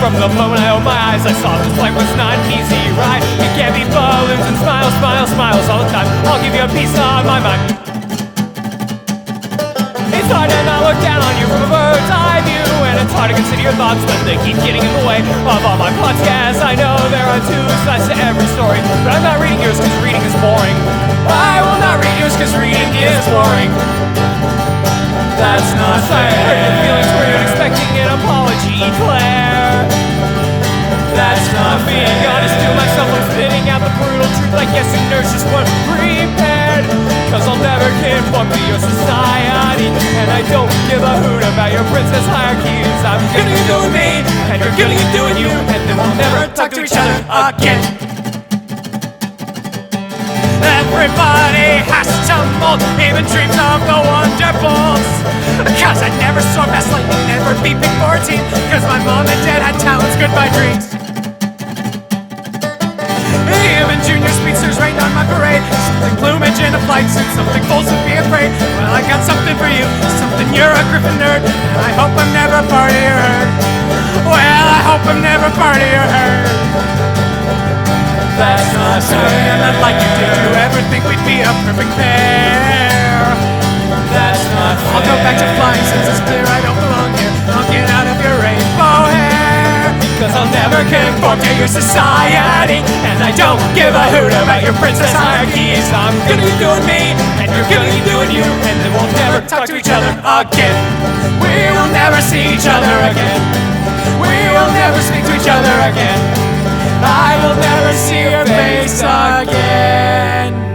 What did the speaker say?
from the moment I opened my eyes. I saw this life was not an easy ride. It can't be balloons and smiles, smiles, smiles all the time. I'll give you a piece of my mind. It's hard to not look down on you from a bird's eye view, and it's hard to consider your thoughts when they keep getting in the way of all my podcasts. I know there are two sides to every story, but I'm not reading yours because reading is boring. I will not read yours because reading is boring. That's not fair. Hurt your feelings where you're expecting an apology, Claire. That's not being honest to myself. I'm spitting out the brutal truth like yes, and nurse just weren't prepared. Cause I'll never conform to your society, and I don't give a hoot about your princess hierarchies. I'm gonna do me, and you're gonna do you, and then we'll never talk to each other again. Everybody has to mold, even dreams of the wonderfuls. Cause I never saw Fast Lightning, never beat Big 14. Cause my mom and dad had talents, goodbye dreams. Even junior speedsters rained on my parade. Something plumage in a flight suit, something fools would be afraid. Well, I got something for you, something you're a Griffin nerd, and I hope I'm never part of your herd. Well, I hope I'm never part of your herd. That's not fair. And I'd like you, did you ever think we'd be a perfect pair? That's not fair. I'll go back to flying since it's clear I don't belong here. I'll get out of your rainbow hair, cause I'll never conform to your society, and I don't give a hoot about your princess hierarchies. I'm gonna be doing me, and you're gonna be doing you, and then we'll never talk to each other again. We will never see each other again. We will never speak to each other again. I will never see your face again.